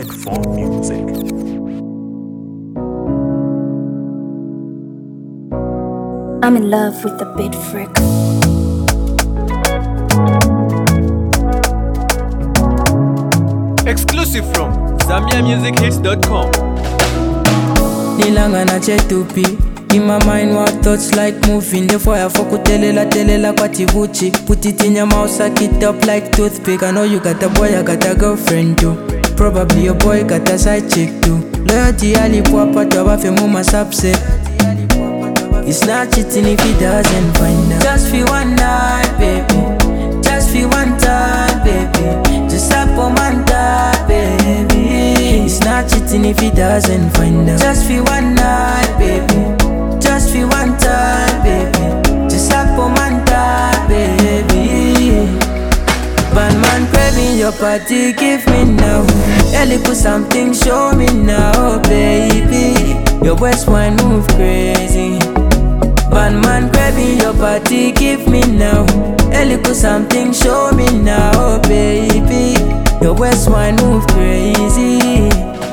Freak for music. I'm in love with the beat freak. Exclusive from ZambiaMusicHits.com. Nilanga na chetupi. In my mind what thoughts like moving. The fire for telela kwa tivuchi. Put it in your mouth, suck it up like toothpick. I know you got a boy, I got a girlfriend too. Probably your boy got a side chick too. Loyalty alipwa pato wafe muma subset. It's not cheating if he doesn't find out. Just for one night, baby. Just for one time, baby. Just up on my time, baby. It's not cheating if he doesn't find out. Just for one night, baby. Just for one time, baby. Just up on my time, baby. Bad man craving your party, give me now. Ellie put something, show me now, baby. Your West wine move crazy. Bad man craving your party, give me now. Ellie put something, show me now, baby. Your West wine move crazy.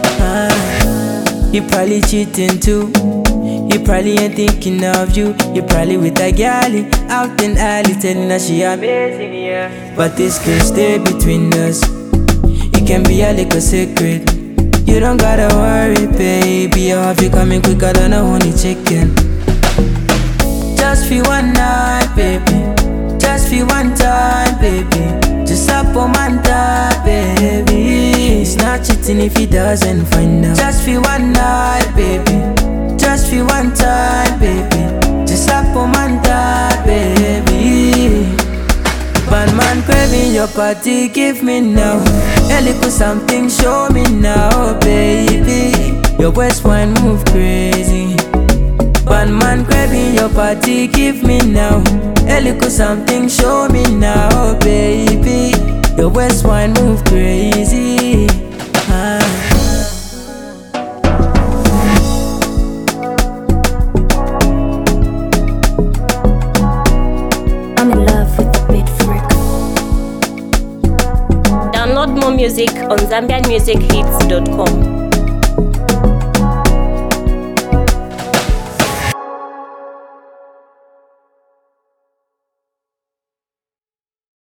He probably cheating too. He probably ain't thinking of you. He probably with a galley out in alley telling her she amazing, yeah. But this could stay between us. It can be a little secret. You don't gotta worry, baby. I'll have you coming quicker than a honey chicken. Just for one night, baby. Just for one time, baby. Just up on my time, baby. It's not cheating if he doesn't find out. Just for one night, baby. Just for one time, baby. Just up on my time, baby. Bad man craving your party, give me now. Ellie put something, show me now, baby. Your West wine move crazy. Bad man craving your party, give me now. Ellie put something, show me now, baby. Your West wine move crazy. I'm in love with the beat freak. Download more music on ZambiaMusicHits.com.